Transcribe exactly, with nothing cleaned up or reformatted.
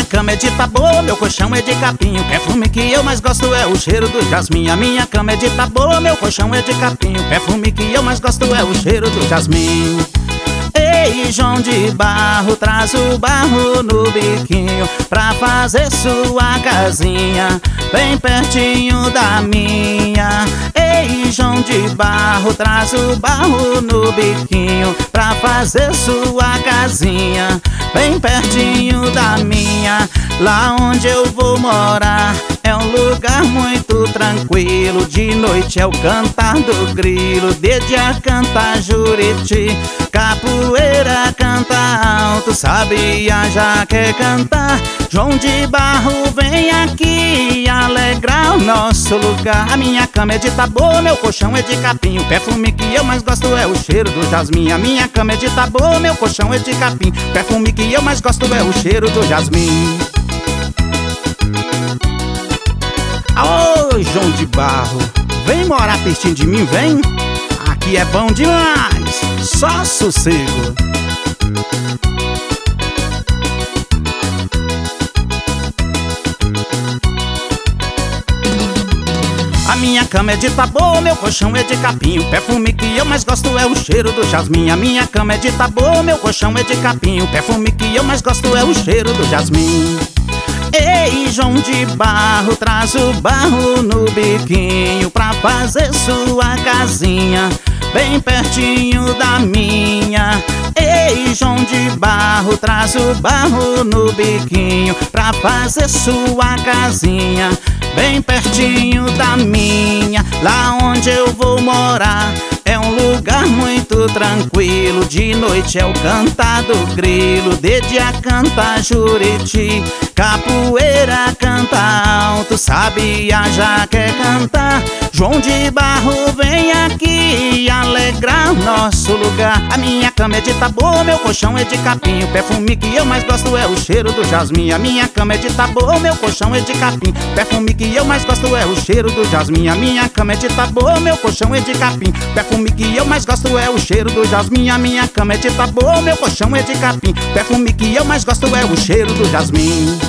cama é de tabu, meu colchão é de capim. O perfume que eu mais gosto é o cheiro do jasmim. A minha cama é de tabu, meu colchão é de capim. O perfume que eu mais gosto é o cheiro do jasmim. Ei, João de Barro, traz o barro no biquinho pra fazer sua casinha bem pertinho da minha. Ei, João de Barro, traz o barro no biquinho pra fazer sua casinha bem pertinho da minha. Lá onde eu vou morar é um lugar muito tranquilo. De noite é o cantar do grilo, de dia canta juriti, capoeira canta alto, sabia já quer cantar. João de Barro, vem aqui alegrar o nosso lugar. A minha cama é de tabu, meu colchão é de capim. O perfume que eu mais gosto é o cheiro do jasmim. A minha cama é de tabu, meu colchão é de capim. O perfume que eu mais gosto é o cheiro do jasmim. Ô, João de Barro, vem morar pertinho de mim, vem. Aqui é bom demais, só sossego. A minha cama é de tabu, meu colchão é de capim. O perfume que eu mais gosto é o cheiro do jasmim. A minha cama é de tabu, meu colchão é de capim. O perfume que eu mais gosto é o cheiro do jasmim. Ei, João de Barro, traz o barro no biquinho pra fazer sua casinha bem pertinho da minha. Ei, João de Barro, traz o barro no biquinho pra fazer sua casinha bem pertinho da minha. Lá onde eu vou morar é um lugar muito tranquilo. De noite é o cantar do grilo, de dia canta juriti, capoeira canta alto, sabia já quer cantar. João de Barro, vem aqui alegrar o nosso lugar. A minha cama é de tabu, meu colchão é de capim. O perfume que eu mais gosto é o cheiro do jasmim. A minha cama é de tabu, meu colchão é de capim. O perfume que eu mais gosto é o cheiro do jasmim. A minha cama é de tabu, meu colchão é de capim. O perfume que eu mais gosto é o cheiro do jasmim. A minha cama é de tabu, meu colchão é de capim. O perfume que eu mais gosto é o cheiro do jasmim.